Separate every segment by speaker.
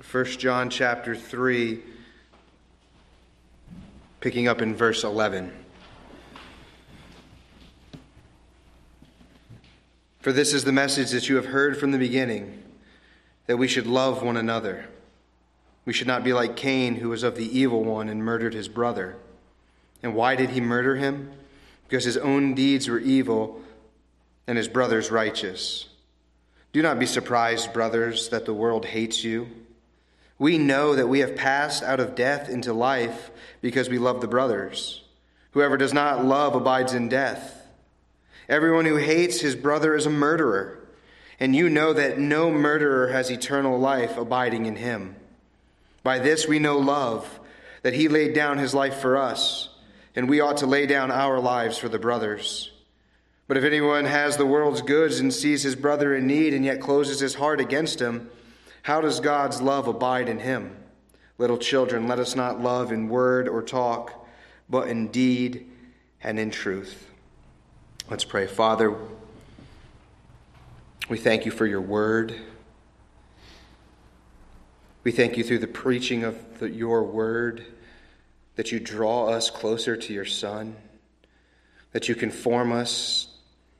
Speaker 1: 1 John chapter 3, picking up in verse 11. For this is the message that you have heard from the beginning, that we should love one another. We should not be like Cain, who was of the evil one and murdered his brother. And why did he murder him? Because his own deeds were evil and his brother's righteous. Do not be surprised, brothers, that the world hates you. We know that we have passed out of death into life because we love the brothers. Whoever does not love abides in death. Everyone who hates his brother is a murderer, and you know that no murderer has eternal life abiding in him. By this we know love, that he laid down his life for us, and we ought to lay down our lives for the brothers. But if anyone has the world's goods and sees his brother in need and yet closes his heart against him, how does God's love abide in him? Little children, let us not love in word or talk, but in deed and in truth. Let's pray. Father, we thank you for your word. We thank you through the preaching of your word that you draw us closer to your Son, that you conform us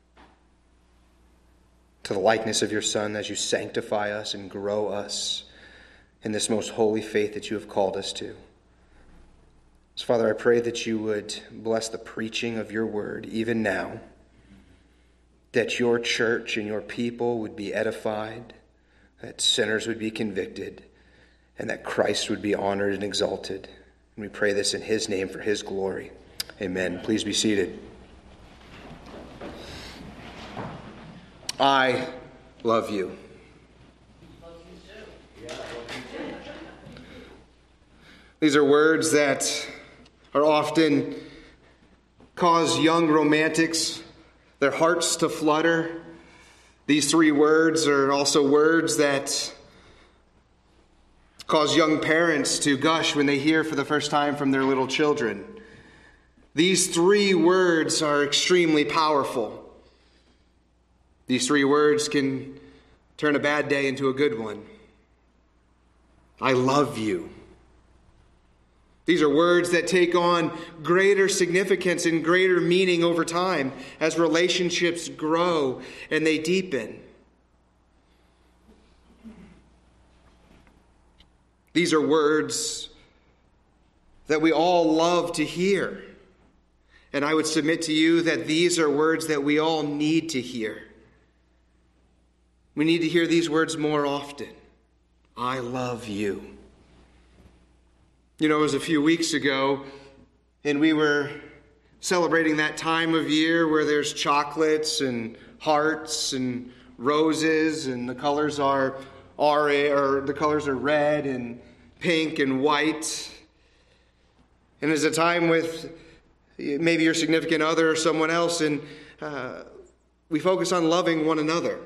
Speaker 1: to the likeness of your Son as you sanctify us and grow us in this most holy faith that you have called us to. So, Father, I pray that you would bless the preaching of your word even now, that your church and your people would be edified, that sinners would be convicted, and that Christ would be honored and exalted. And we pray this in his name for his glory. Amen. Please be seated. I love you. These are words that are often cause young romantics their hearts to flutter. These three words are also words that cause young parents to gush when they hear for the first time from their little children. These three words are extremely powerful. These three words can turn a bad day into a good one. I love you. These are words that take on greater significance and greater meaning over time as relationships grow and they deepen. These are words that we all love to hear. And I would submit to you that these are words that we all need to hear. We need to hear these words more often. I love you. You know, it was a few weeks ago, and we were celebrating that time of year where there's chocolates and hearts and roses, and the colors are red and pink and white. And it's a time with maybe your significant other or someone else, and we focus on loving one another.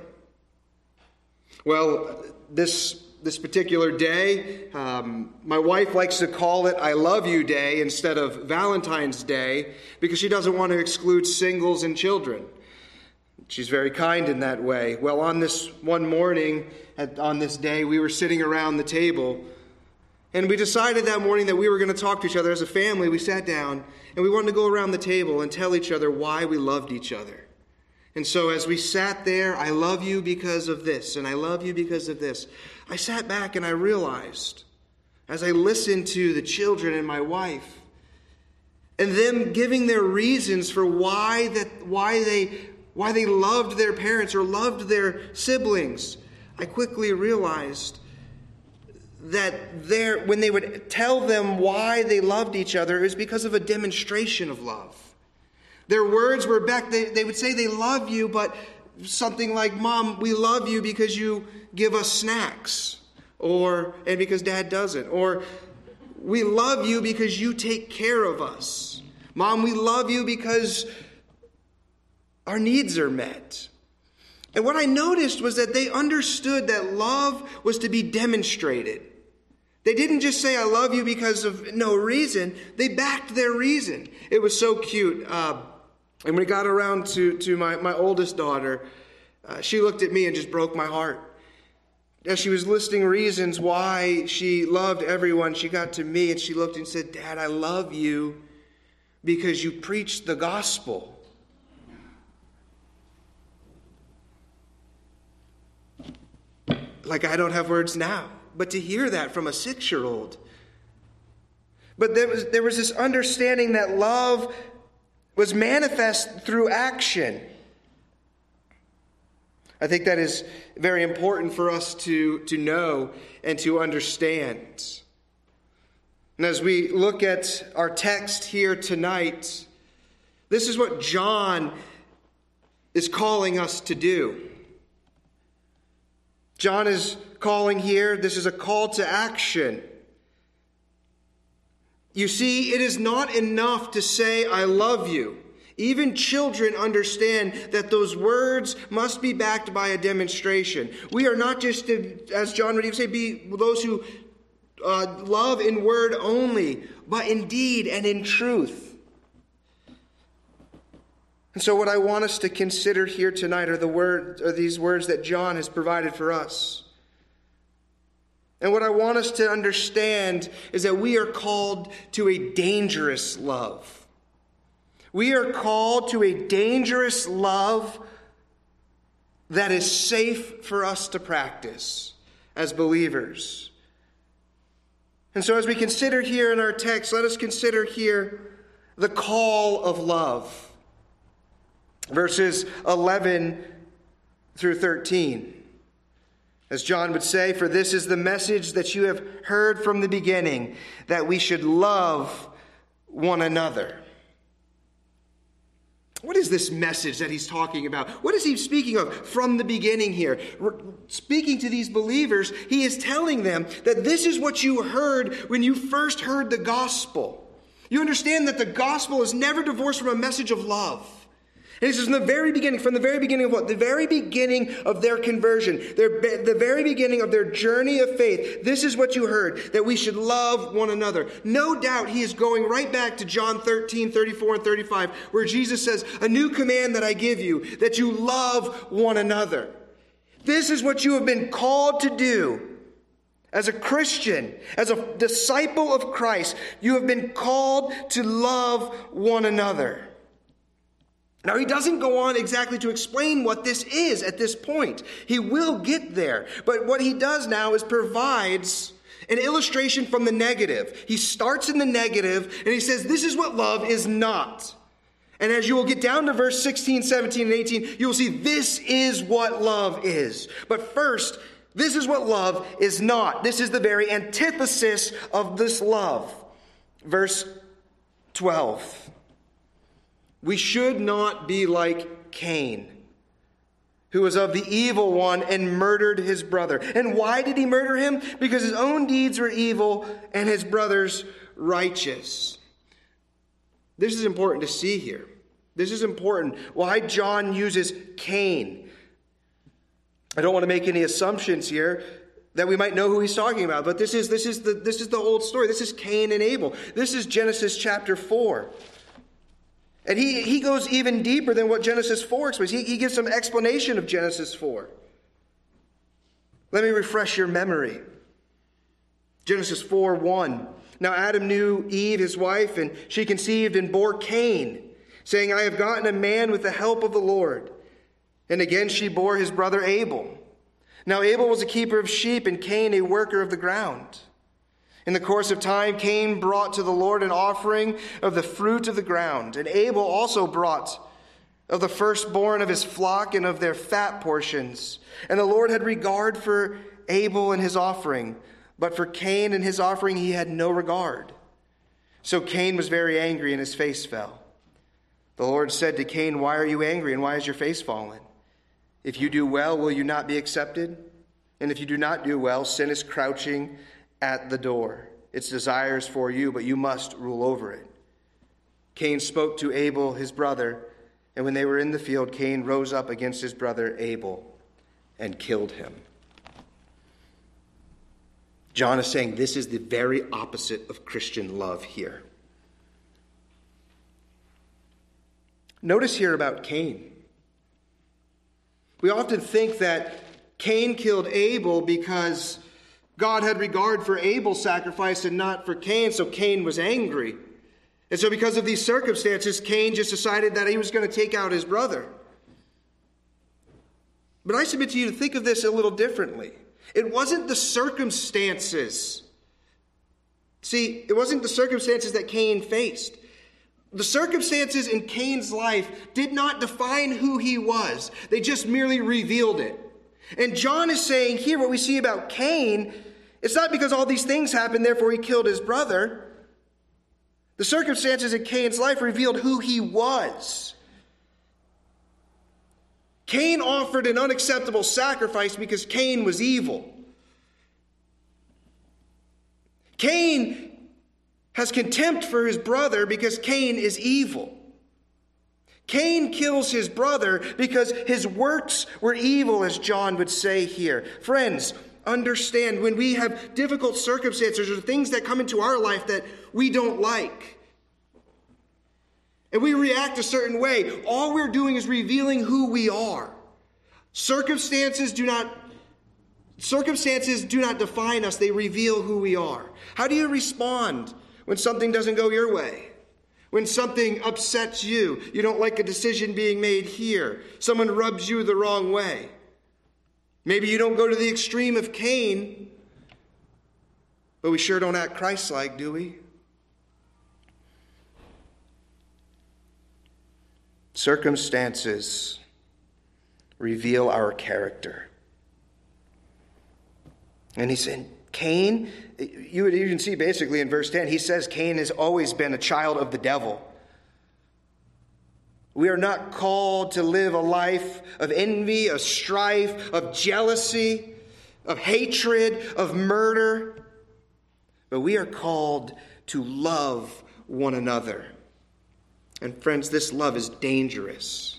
Speaker 1: Well, this particular day, my wife likes to call it I Love You Day instead of Valentine's Day because she doesn't want to exclude singles and children. She's very kind in that way. Well, on this one morning, on this day, we were sitting around the table, and we decided that morning that we were going to talk to each other as a family. We sat down, and we wanted to go around the table and tell each other why we loved each other. And so as we sat there, I love you because of this, and I love you because of this. I sat back and I realized, as I listened to the children and my wife, and them giving their reasons for why they loved their parents or loved their siblings, I quickly realized that when they would tell them why they loved each other, it was because of a demonstration of love. Their words were back, they would say they love you, but something like, Mom, we love you because you give us snacks, and because Dad doesn't. Or, we love you because you take care of us. Mom, we love you because our needs are met. And what I noticed was that they understood that love was to be demonstrated. They didn't just say, I love you because of no reason. They backed their reason. It was so cute. And when it got around to my oldest daughter, she looked at me and just broke my heart. as she was listing reasons why she loved everyone, she got to me and she looked and said, Dad, I love you because you preached the gospel. Like, I don't have words now, but to hear that from a 6-year-old. But there was this understanding that love was manifest through action. I think that is very important for us to know and to understand. And as we look at our text here tonight, this is what John is calling us to do. John is calling here, this is a call to action. You see, it is not enough to say, I love you. Even children understand that those words must be backed by a demonstration. We are not just, as John would even say, be those who love in word only, but in deed and in truth. And so what I want us to consider here tonight are these words that John has provided for us. And what I want us to understand is that we are called to a dangerous love. We are called to a dangerous love that is safe for us to practice as believers. And so as we consider here in our text, let us consider here the call of love. Verses 11 through 13. As John would say, for this is the message that you have heard from the beginning, that we should love one another. What is this message that he's talking about? What is he speaking of from the beginning here? Speaking to these believers, he is telling them that this is what you heard when you first heard the gospel. You understand that the gospel is never divorced from a message of love. And he says from the very beginning of what? The very beginning of their conversion, the very beginning of their journey of faith. This is what you heard, that we should love one another. No doubt he is going right back to John 13, 34, and 35, where Jesus says, a new command that I give you, that you love one another. This is what you have been called to do. As a Christian, as a disciple of Christ, you have been called to love one another. Now, he doesn't go on exactly to explain what this is at this point. He will get there. But what he does now is provides an illustration from the negative. He starts in the negative, and he says, this is what love is not. And as you will get down to verse 16, 17, and 18, you will see this is what love is. But first, this is what love is not. This is the very antithesis of this love. Verse 12. We should not be like Cain, who was of the evil one and murdered his brother. And why did he murder him? Because his own deeds were evil and his brother's righteous. This is important to see here. This is important. Why John uses Cain. I don't want to make any assumptions here that we might know who he's talking about, but this is the old story. This is Cain and Abel. This is Genesis chapter 4. And he goes even deeper than what Genesis 4 explains. He gives some explanation of Genesis 4. Let me refresh your memory. Genesis 4:1. Now Adam knew Eve, his wife, and she conceived and bore Cain, saying, I have gotten a man with the help of the Lord. And again she bore his brother Abel. Now Abel was a keeper of sheep, and Cain a worker of the ground. In the course of time, Cain brought to the Lord an offering of the fruit of the ground. And Abel also brought of the firstborn of his flock and of their fat portions. And the Lord had regard for Abel and his offering, but for Cain and his offering he had no regard. So Cain was very angry, and his face fell. The Lord said to Cain, why are you angry, and why is your face fallen? If you do well, will you not be accepted? And if you do not do well, sin is crouching at the door. Its desires for you, but you must rule over it. Cain spoke to Abel, his brother, and when they were in the field, Cain rose up against his brother Abel and killed him. John is saying this is the very opposite of Christian love here. Notice here about Cain. We often think that Cain killed Abel because God had regard for Abel's sacrifice and not for Cain, so Cain was angry. And so because of these circumstances, Cain just decided that he was going to take out his brother. But I submit to you to think of this a little differently. It wasn't the circumstances. See, it wasn't the circumstances that Cain faced. The circumstances in Cain's life did not define who he was. They just merely revealed it. And John is saying here what we see about Cain, it's not because all these things happened, therefore he killed his brother. The circumstances in Cain's life revealed who he was. Cain offered an unacceptable sacrifice because Cain was evil. Cain has contempt for his brother because Cain is evil. Cain kills his brother because his works were evil, as John would say here. Friends, understand, when we have difficult circumstances or things that come into our life that we don't like, and we react a certain way, all we're doing is revealing who we are. Circumstances do not define us, they reveal who we are. How do you respond when something doesn't go your way? When something upsets you, you don't like a decision being made here, someone rubs you the wrong way. Maybe you don't go to the extreme of Cain, but we sure don't act Christ-like, do we? Circumstances reveal our character. And he said, Cain, you would even see basically in verse 10, he says Cain has always been a child of the devil. We are not called to live a life of envy, of strife, of jealousy, of hatred, of murder. But we are called to love one another. And friends, this love is dangerous.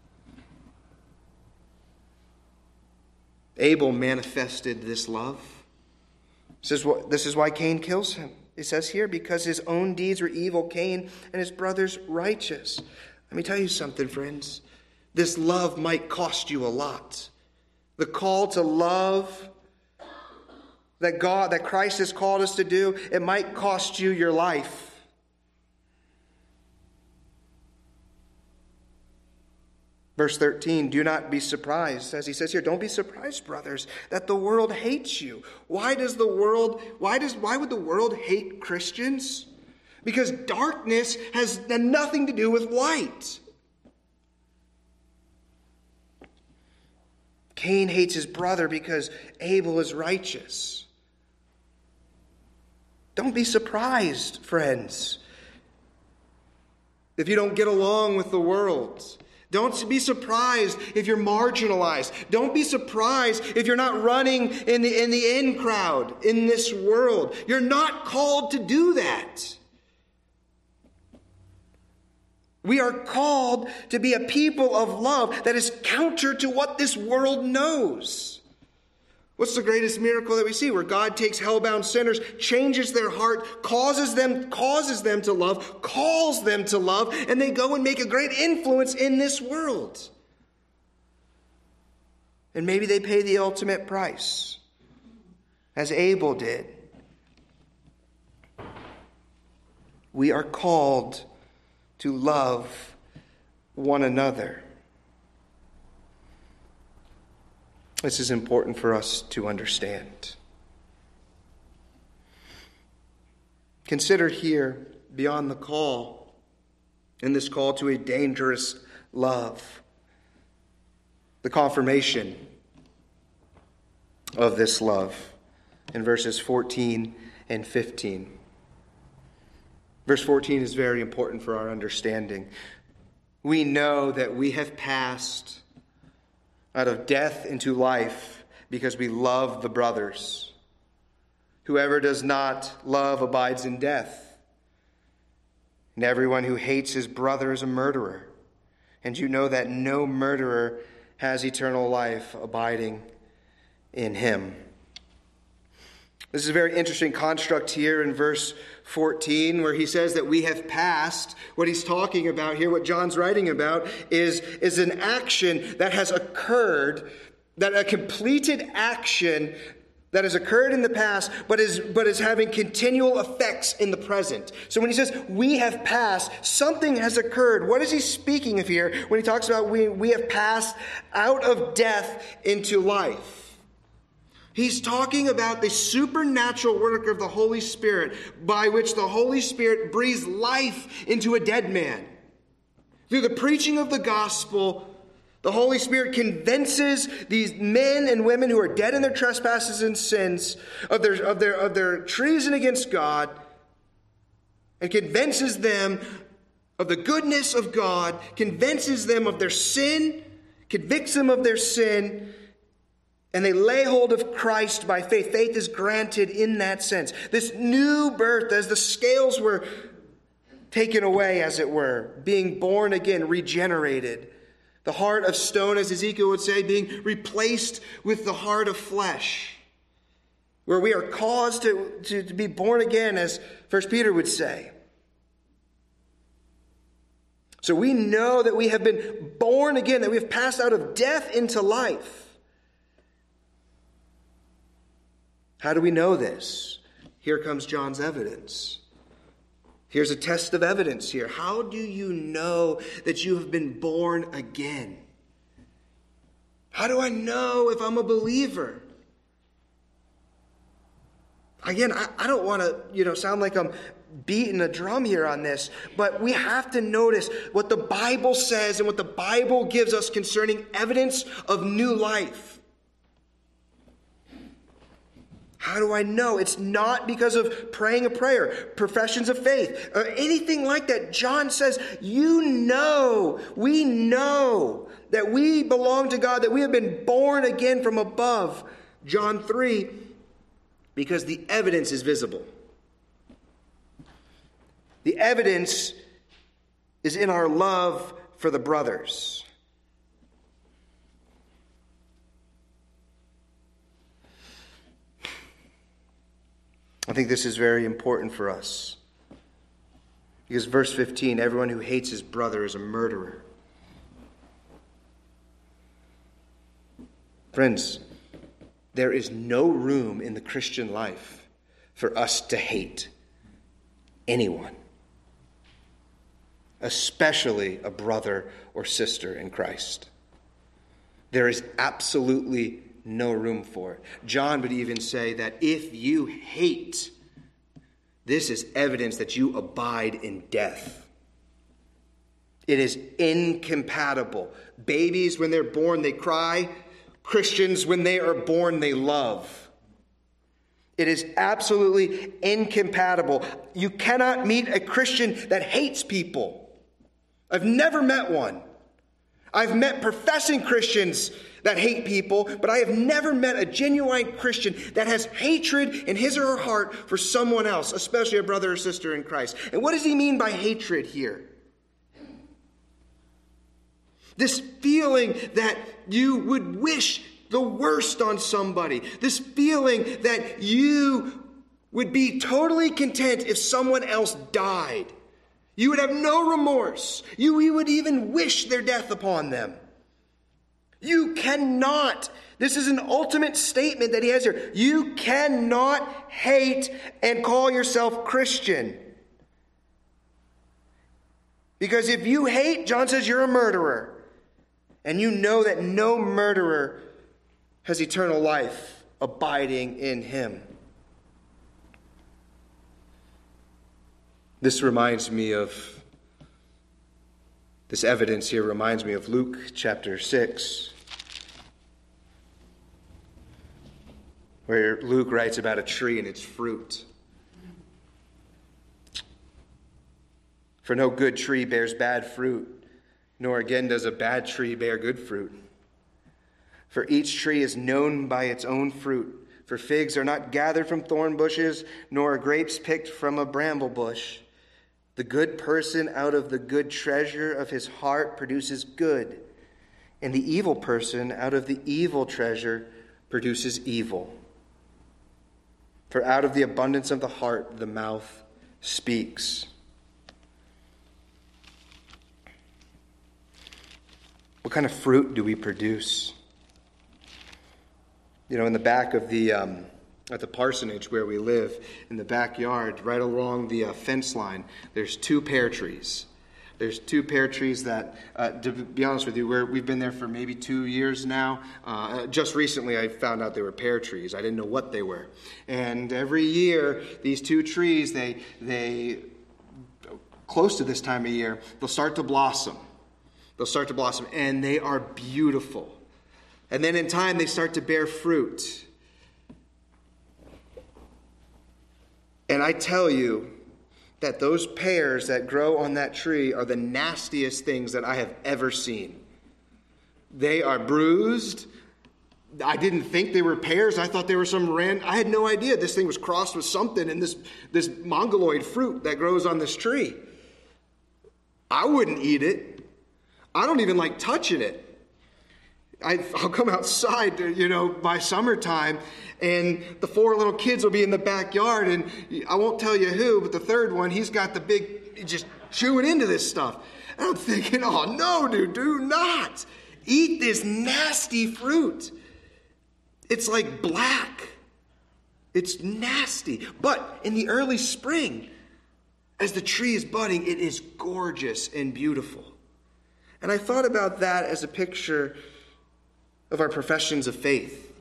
Speaker 1: Abel manifested this love. This is why Cain kills him. It says here, because his own deeds were evil, Cain and his brothers righteous. Let me tell you something, friends. This love might cost you a lot. The call to love that Christ has called us to do, it might cost you your life. Verse 13, do not be surprised. As he says here, don't be surprised, brothers, that the world hates you. Why would the world hate Christians? Because darkness has nothing to do with light. Cain hates his brother because Abel is righteous. Don't be surprised, friends, if you don't get along with the world. Don't be surprised if you're marginalized. Don't be surprised if you're not running in the in crowd in this world. You're not called to do that. We are called to be a people of love that is counter to what this world knows. What's the greatest miracle that we see? Where God takes hell-bound sinners, changes their heart, causes them to love, calls them to love, and they go and make a great influence in this world. And maybe they pay the ultimate price, as Abel did. We are called to love one another. This is important for us to understand. Consider here, beyond the call, in this call to a dangerous love, the confirmation of this love in verses 14 and 15. Verse 14 is very important for our understanding. We know that we have passed out of death into life because we love the brothers. Whoever does not love abides in death. And everyone who hates his brother is a murderer. And you know that no murderer has eternal life abiding in him. This is a very interesting construct here in verse 14, where he says that we have passed. What he's talking about here, what John's writing about, is an action that has occurred that a completed action that has occurred in the past, but is having continual effects in the present. So when he says, we have passed, something has occurred. What is he speaking of here when he talks about we have passed out of death into life? He's talking about the supernatural work of the Holy Spirit, by which the Holy Spirit breathes life into a dead man. Through the preaching of the gospel, the Holy Spirit convinces these men and women who are dead in their trespasses and sins of their treason against God, and convinces them of the goodness of God, convinces them of their sin, convicts them of their sin, and they lay hold of Christ by faith. Faith is granted in that sense. This new birth, as the scales were taken away, as it were, being born again, regenerated. The heart of stone, as Ezekiel would say, being replaced with the heart of flesh, where we are caused to be born again, as 1 Peter would say. So we know that we have been born again, that we have passed out of death into life. How do we know this? Here comes John's evidence. Here's a test of evidence here. How do you know that you have been born again? How do I know if I'm a believer? Again, I don't want to, sound like I'm beating a drum here on this, but we have to notice what the Bible says and what the Bible gives us concerning evidence of new life. How do I know? It's not because of praying a prayer, professions of faith, or anything like that. John says, we know that we belong to God, that we have been born again from above. John 3, because the evidence is visible. The evidence is in our love for the brothers. I think this is very important for us. Because verse 15, everyone who hates his brother is a murderer. Friends, there is no room in the Christian life for us to hate anyone, especially a brother or sister in Christ. There is absolutely no room for it. John would even say that if you hate, this is evidence that you abide in death. It is incompatible. Babies, when they're born, they cry. Christians, when they are born, they love. It is absolutely incompatible. You cannot meet a Christian that hates people. I've never met one. I've met professing Christians that hate people, but I have never met a genuine Christian that has hatred in his or her heart for someone else, especially a brother or sister in Christ. And what does he mean by hatred here? This feeling that you would wish the worst on somebody. This feeling that you would be totally content if someone else died. You would have no remorse. You would even wish their death upon them. You cannot, this is an ultimate statement that he has here. You cannot hate and call yourself Christian. Because if you hate, John says you're a murderer. And you know that no murderer has eternal life abiding in him. This evidence here reminds me of Luke chapter 6, where Luke writes about a tree and its fruit. For no good tree bears bad fruit, nor again does a bad tree bear good fruit. For each tree is known by its own fruit. For figs are not gathered from thorn bushes, nor are grapes picked from a bramble bush. The good person out of the good treasure of his heart produces good, and the evil person out of the evil treasure produces evil. For out of the abundance of the heart the mouth speaks. What kind of fruit do we produce? In the back of at the parsonage where we live, in the backyard, right along the fence line, there's 2 pear trees. There's 2 pear trees that, to be honest with you, we've been there for maybe 2 years now. Just recently I found out they were pear trees. I didn't know what they were. And every year, these 2 trees, they close to this time of year, they'll start to blossom. They'll start to blossom, and they are beautiful. And then in time, they start to bear fruit. And I tell you that those pears that grow on that tree are the nastiest things that I have ever seen. They are bruised. I didn't think they were pears. I thought they were I had no idea this thing was crossed with something in this mongoloid fruit that grows on this tree. I wouldn't eat it. I don't even like touching it. I'll come outside, by summertime, and the 4 little kids will be in the backyard, and I won't tell you who, but the third one, he's got the big, just chewing into this stuff. And I'm thinking, oh no, dude, do not eat this nasty fruit. It's like black. It's nasty. But in the early spring, as the tree is budding, it is gorgeous and beautiful. And I thought about that as a picture of our professions of faith.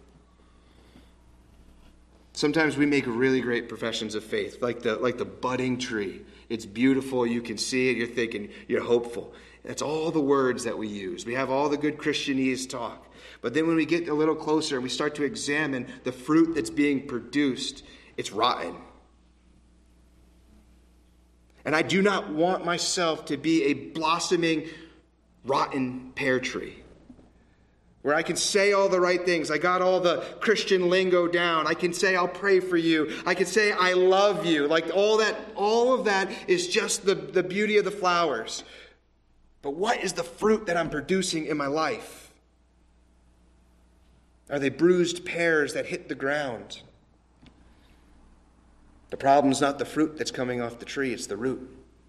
Speaker 1: Sometimes we make really great professions of faith, like the budding tree. It's beautiful, you can see it, you're thinking, you're hopeful. That's all the words that we use. We have all the good Christianese talk. But then when we get a little closer and we start to examine the fruit that's being produced, it's rotten. And I do not want myself to be a blossoming, rotten pear tree, where I can say all the right things. I got all the Christian lingo down. I can say, I'll pray for you. I can say, I love you. Like all of that is just the beauty of the flowers. But what is the fruit that I'm producing in my life? Are they bruised pears that hit the ground? The problem's not the fruit that's coming off the tree, it's the root.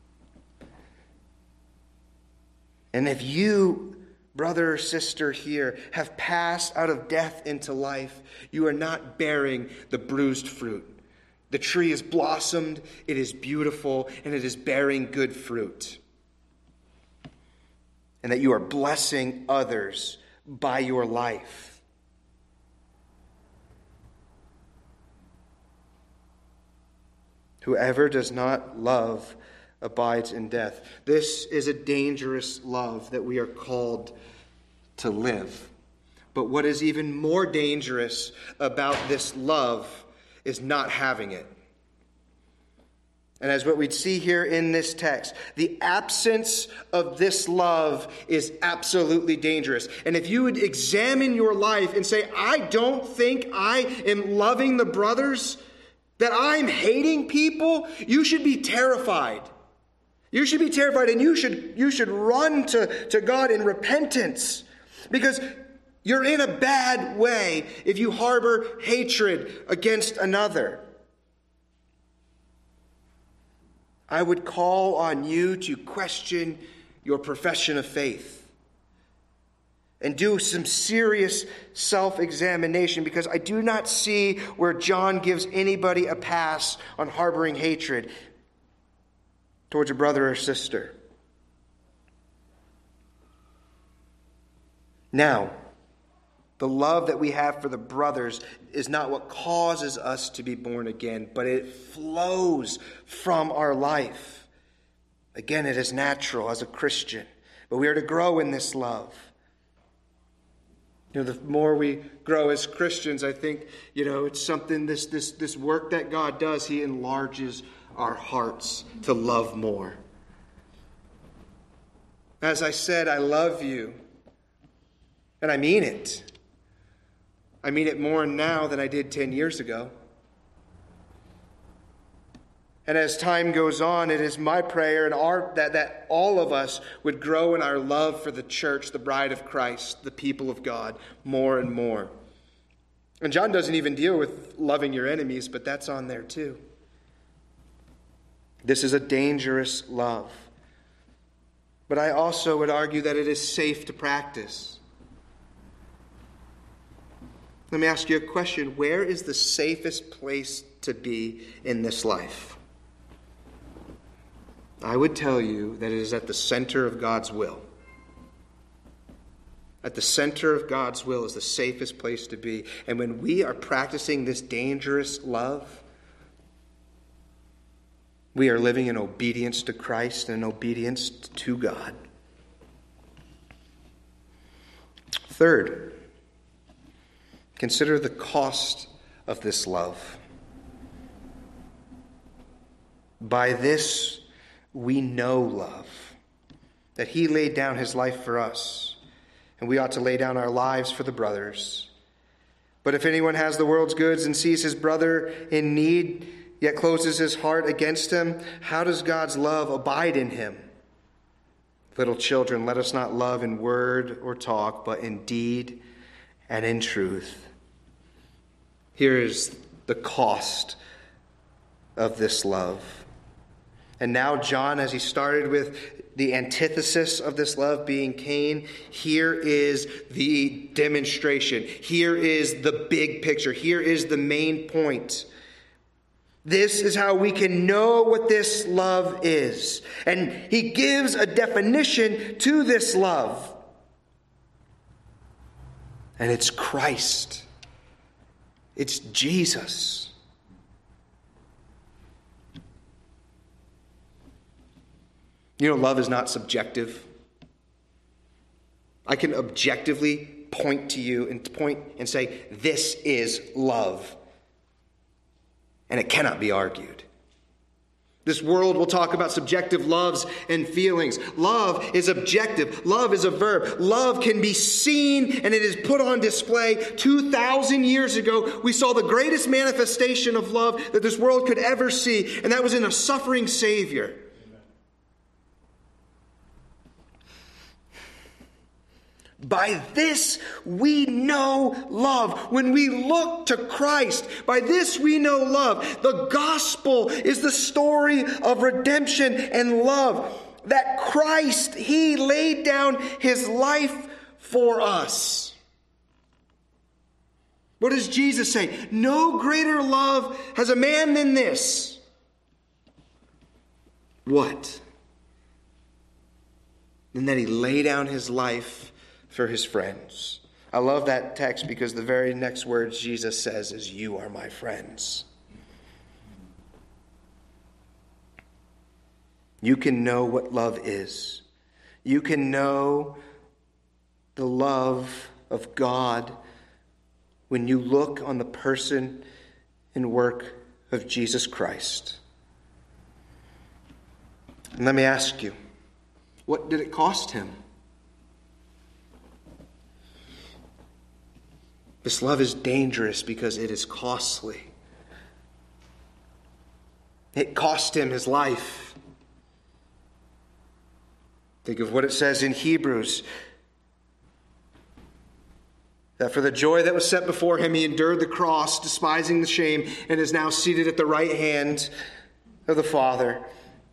Speaker 1: And if you, brother or sister here, have passed out of death into life, you are not bearing the bruised fruit. The tree is blossomed, it is beautiful, and it is bearing good fruit. And that you are blessing others by your life. Whoever does not love abides in death. This is a dangerous love that we are called to live. But what is even more dangerous about this love is not having it. And as what we'd see here in this text, the absence of this love is absolutely dangerous. And if you would examine your life and say, I don't think I am loving the brothers, that I'm hating people, you should be terrified. You should be terrified, and you should run to God in repentance, because you're in a bad way if you harbor hatred against another. I would call on you to question your profession of faith and do some serious self-examination, because I do not see where John gives anybody a pass on harboring hatred towards a brother or sister. Now, the love that we have for the brothers is not what causes us to be born again, but it flows from our life. Again, it is natural as a Christian, but we are to grow in this love. The more we grow as Christians, I think, it's something, this work that God does, He enlarges our hearts to love more. As I said, I love you. And I mean it. I mean it more now than I did 10 years ago. And as time goes on, it is my prayer that all of us would grow in our love for the church, the bride of Christ, the people of God, more and more. And John doesn't even deal with loving your enemies, but that's on there too. This is a dangerous love. But I also would argue that it is safe to practice. Let me ask you a question. Where is the safest place to be in this life? I would tell you that it is at the center of God's will. At the center of God's will is the safest place to be. And when we are practicing this dangerous love, we are living in obedience to Christ and in obedience to God. Third, consider the cost of this love. By this we know love, that he laid down his life for us, and we ought to lay down our lives for the brothers. But if anyone has the world's goods and sees his brother in need, yet closes his heart against him, how does God's love abide in him? Little children, let us not love in word or talk, but in deed and in truth. Here is the cost of this love. And now John, as he started with the antithesis of this love being Cain, here is the demonstration. Here is the big picture. Here is the main point. This is how we can know what this love is. And he gives a definition to this love. And it's Christ. It's Jesus. You know, love is not subjective. I can objectively point to you and say, this is love. And it cannot be argued. This world will talk about subjective loves and feelings. Love is objective. Love is a verb. Love can be seen, and it is put on display. 2,000 years ago, we saw the greatest manifestation of love that this world could ever see, and that was in a suffering Savior. By this we know love. When we look to Christ, by this we know love. The gospel is the story of redemption and love. That Christ, he laid down his life for us. What does Jesus say? No greater love has a man than this. What? Than that he lay down his life for his friends. I love that text because the very next words Jesus says is, you are my friends. You can know what love is. You can know the love of God when you look on the person and work of Jesus Christ. And let me ask you, what did it cost him? This love is dangerous because it is costly. It cost him his life. Think of what it says in Hebrews. That for the joy that was set before him, he endured the cross, despising the shame, and is now seated at the right hand of the Father.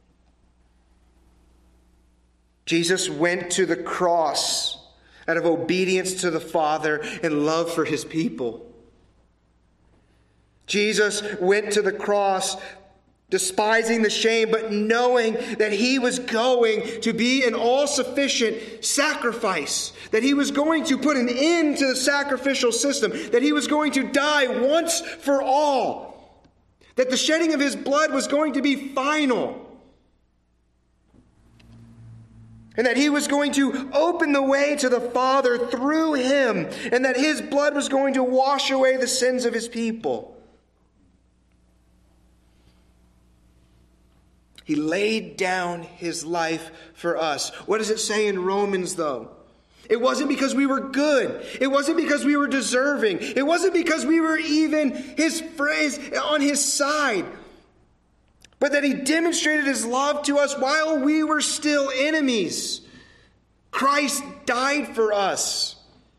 Speaker 1: Jesus went to the cross out of obedience to the Father and love for his people. Jesus went to the cross despising the shame, but knowing that he was going to be an all-sufficient sacrifice, that he was going to put an end to the sacrificial system, that he was going to die once for all, that the shedding of his blood was going to be final. And that he was going to open the way to the Father through him. And that his blood was going to wash away the sins of his people. He laid down his life for us. What does it say in Romans, though? It wasn't because we were good. It wasn't because we were deserving. It wasn't because we were even his phrase on his side. But that he demonstrated his love to us while we were still enemies. Christ died for us.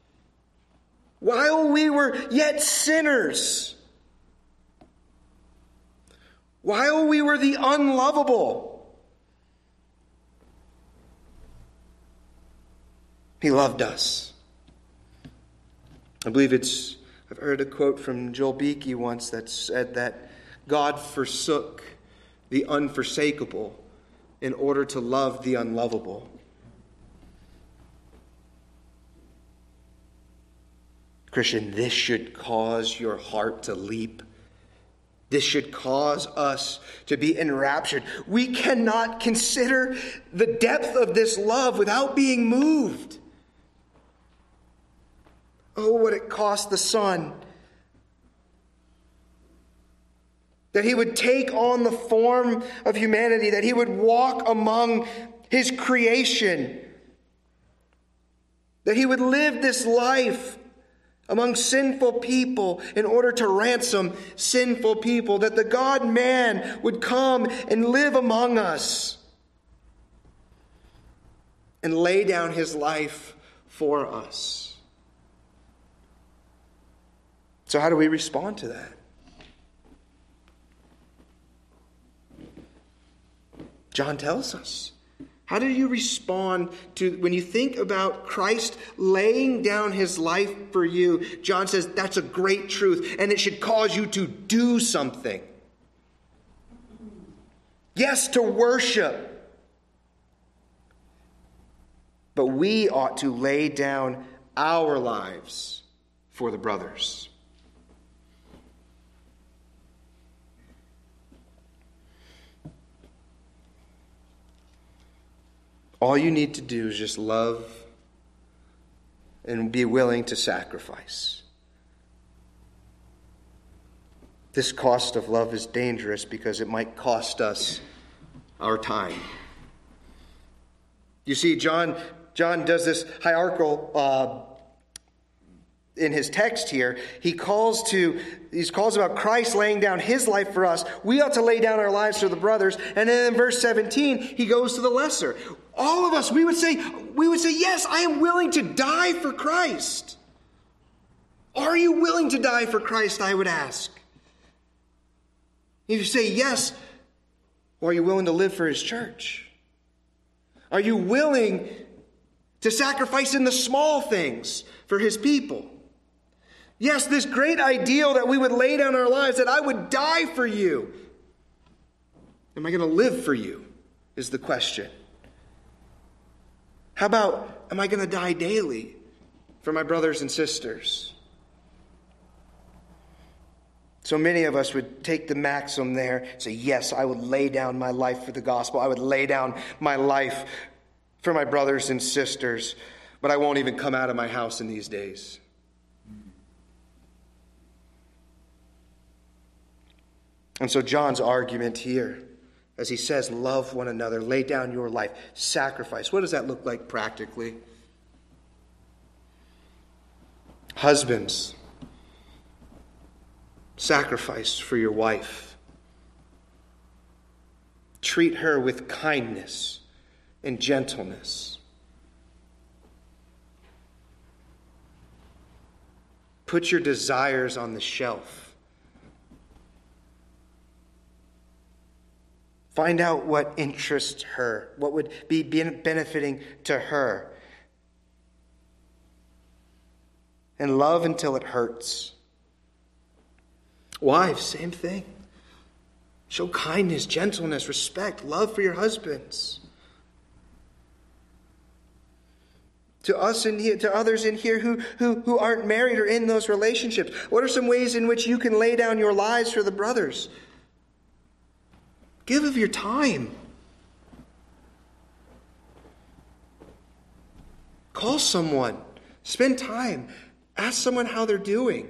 Speaker 1: While we were yet sinners. While we were the unlovable. He loved us. I believe it's I've heard a quote from Joel Beakey once that said that God forsook the unforsakable in order to love the unlovable. Christian, this should cause your heart to leap. This should cause us to be enraptured. We cannot consider the depth of this love without being moved. Oh, what it cost the Son that he would take on the form of humanity, that he would walk among his creation, that he would live this life among sinful people in order to ransom sinful people, that the God-man would come and live among us and lay down his life for us. So how do we respond to that? John tells us. How do you respond to when you think about Christ laying down his life for you? John says that's a great truth, and it should cause you to do something. Yes, to worship. But we ought to lay down our lives for the brothers. All you need to do is just love and be willing to sacrifice. This cost of love is dangerous because it might cost us our time. You see, John does this hierarchical in his text here. He calls about Christ laying down his life for us. We ought to lay down our lives for the brothers. And then in verse 17, he goes to the lesser. All of us, we would say, yes, I am willing to die for Christ. Are you willing to die for Christ, I would ask? If you say yes, or are you willing to live for his church? Are you willing to sacrifice in the small things for his people? Yes, this great ideal that we would lay down our lives, that I would die for you. Am I going to live for you, is the question. How about, am I going to die daily for my brothers and sisters? So many of us would take the maxim there, say, yes, I would lay down my life for the gospel. I would lay down my life for my brothers and sisters, but I won't even come out of my house in these days. And so John's argument here, as he says, love one another, lay down your life, sacrifice. What does that look like practically? Husbands, sacrifice for your wife. Treat her with kindness and gentleness. Put your desires on the shelf. Find out what interests her, what would be benefiting to her. And love until it hurts. Wives, same thing. Show kindness, gentleness, respect, love for your husbands. To us in here, to others in here who aren't married or in those relationships, what are some ways in which you can lay down your lives for the brothers? Give of your time. Call someone. Spend time. Ask someone how they're doing.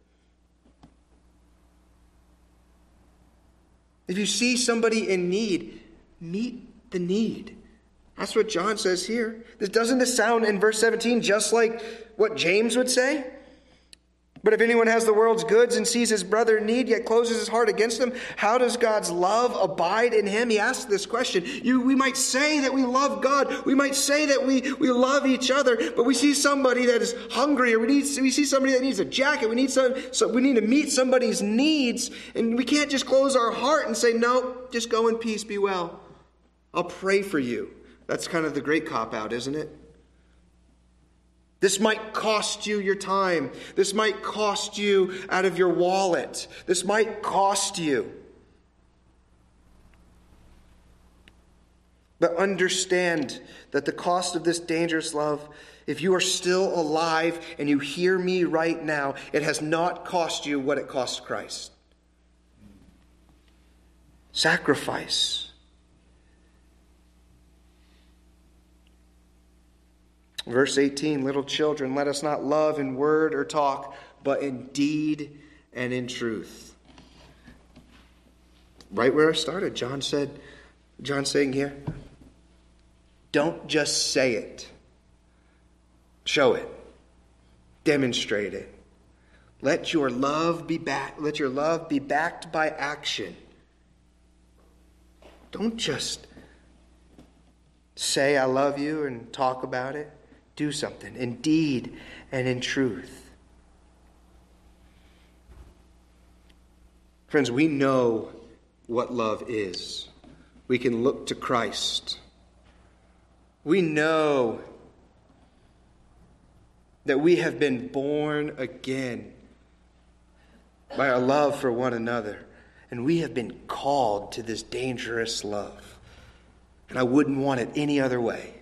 Speaker 1: If you see somebody in need, meet the need. That's what John says here. Doesn't this sound in verse 17 just like what James would say? But if anyone has the world's goods and sees his brother in need, yet closes his heart against him, how does God's love abide in him? He asks this question. We might say that we love God. We might say that we love each other, but we see somebody that is hungry, or we see somebody that needs a jacket. We need to meet somebody's needs, and we can't just close our heart and say, no, just go in peace, be well. I'll pray for you. That's kind of the great cop-out, isn't it? This might cost you your time. This might cost you out of your wallet. This might cost you. But understand that the cost of this dangerous love, if you are still alive and you hear me right now, it has not cost you what it cost Christ. Sacrifice. Verse 18, little children, let us not love in word or talk, but in deed and in truth. Right where I started, John's saying here, don't just say it. Show it. Demonstrate it. Let your love be backed by action. Don't just say I love you and talk about it. Do something in deed and in truth. Friends, we know what love is. We can look to Christ. We know that we have been born again by our love for one another. And we have been called to this dangerous love. And I wouldn't want it any other way.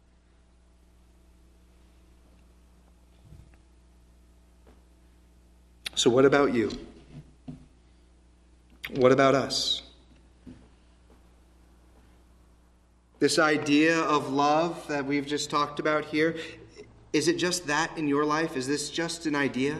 Speaker 1: So what about you? What about us? This idea of love that we've just talked about here, is it just that in your life? Is this just an idea?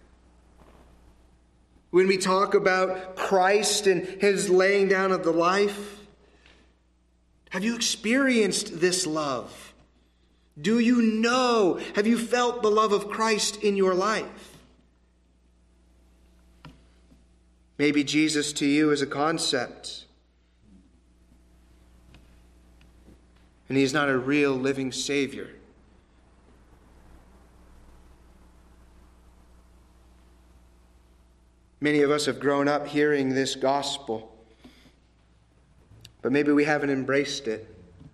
Speaker 1: When we talk about Christ and his laying down of the life, have you experienced this love? Do you know? Have you felt the love of Christ in your life? Maybe Jesus to you is a concept. And he's not a real living Savior. Many of us have grown up hearing this gospel, but maybe we haven't embraced it.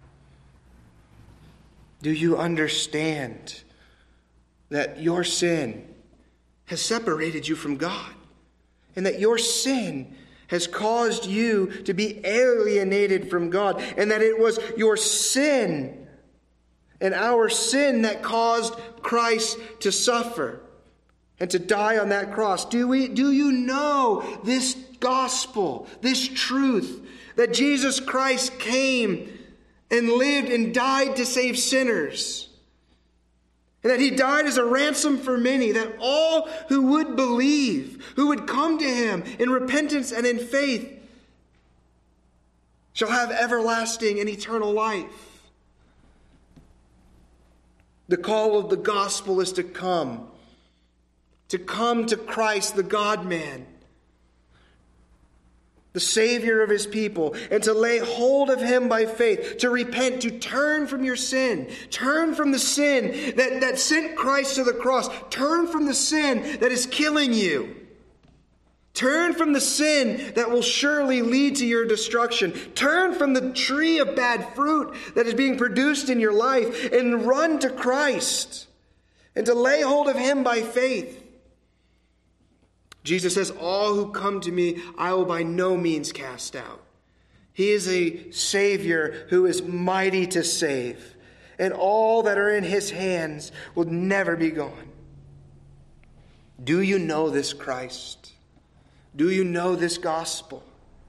Speaker 1: Do you understand that your sin has separated you from God? And that your sin has caused you to be alienated from God. And that it was your sin and our sin that caused Christ to suffer and to die on that cross. Do you know this gospel, this truth, that Jesus Christ came and lived and died to save sinners? And that he died as a ransom for many, that all who would believe, who would come to him in repentance and in faith, shall have everlasting and eternal life. The call of the gospel is to come to Christ, the God-man, the Savior of his people, and to lay hold of him by faith, to repent, to turn from your sin, turn from the sin that sent Christ to the cross, turn from the sin that is killing you, turn from the sin that will surely lead to your destruction, turn from the tree of bad fruit that is being produced in your life, and run to Christ, and to lay hold of him by faith. Jesus says, all who come to me, I will by no means cast out. He is a Savior who is mighty to save, and all that are in his hands will never be gone. Do you know this Christ? Do you know this gospel?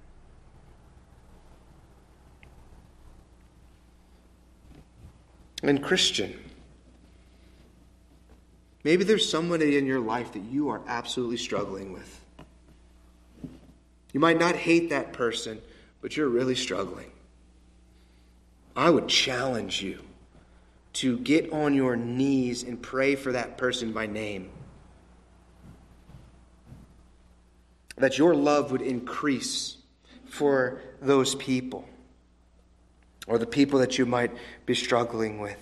Speaker 1: And Christian, maybe there's somebody in your life that you are absolutely struggling with. You might not hate that person, but you're really struggling. I would challenge you to get on your knees and pray for that person by name. That your love would increase for those people, or the people that you might be struggling with.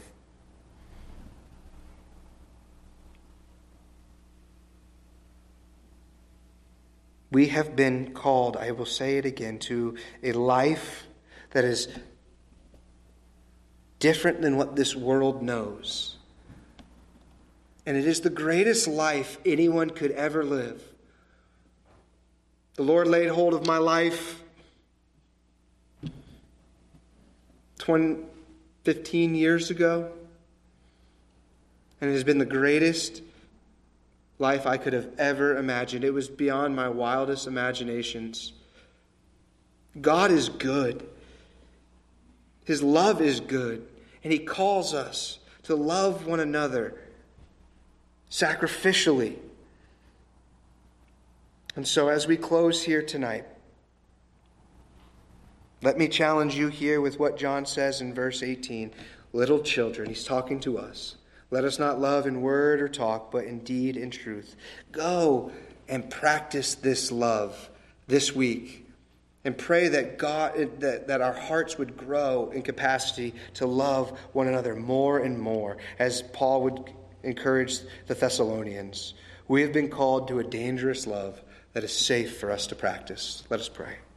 Speaker 1: We have been called, I will say it again, to a life that is different than what this world knows. And it is the greatest life anyone could ever live. The Lord laid hold of my life 15 years ago. And it has been the greatest life I could have ever imagined. It was beyond my wildest imaginations. God is good. His love is good. And He calls us to love one another sacrificially. And so as we close here tonight, let me challenge you here with what John says in verse 18. Little children, he's talking to us. Let us not love in word or talk, but in deed and truth. Go and practice this love this week. And pray that that our hearts would grow in capacity to love one another more and more, as Paul would encourage the Thessalonians. We have been called to a dangerous love that is safe for us to practice. Let us pray.